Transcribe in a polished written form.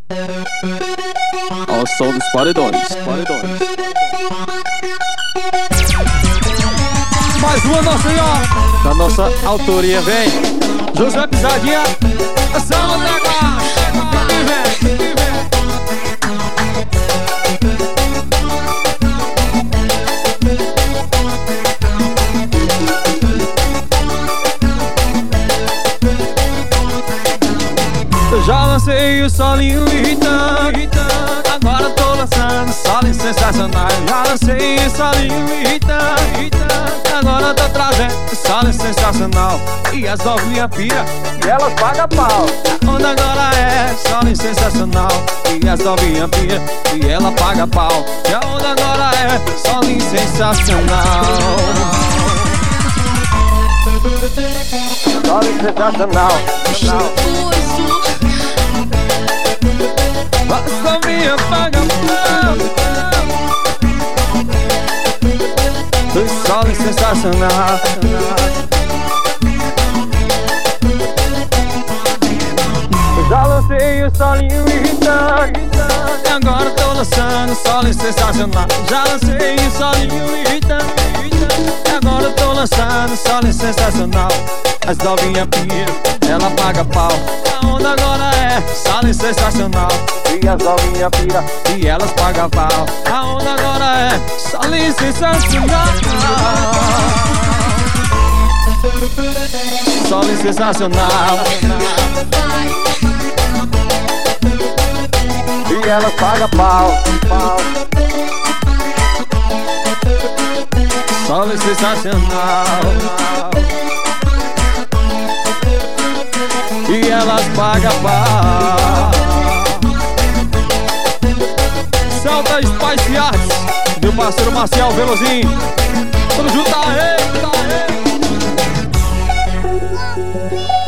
Ao som dos paredões. Mais uma nossa aí, ó, da nossa autoria, vem José Pisadinha, Sala da Guarda, vem. Eu já lancei o solinho irritante, agora tô lançando solinho sensacional. Eu já lancei o solinho irritante, agora tô trazendo solinho sensacional. E as novinhas pira, e elas pagam pau. A onda agora é solinho sensacional. E as novinhas pira, e ela paga pau. E a onda agora é solinho sensacional. Solinho sensacional. As novinhas pagam pau. Dois solos sensacional. Eu já lancei o solinho irritante, e agora tô lançando solinho sensacional. Já lancei o solinho irritante, e agora tô lançando solinho sensacional. As novinhas pira, ela paga pau. A onda agora é solinho sensacional. E as novinhas pira, e elas pagam pau. A onda agora é solinho sensacional. Solinho sensacional. E elas pagam pau. Solinho sensacional. E elas pagam pau. Salta Spice Arts, meu parceiro Marcial Velozinho. Tamo junto, aê.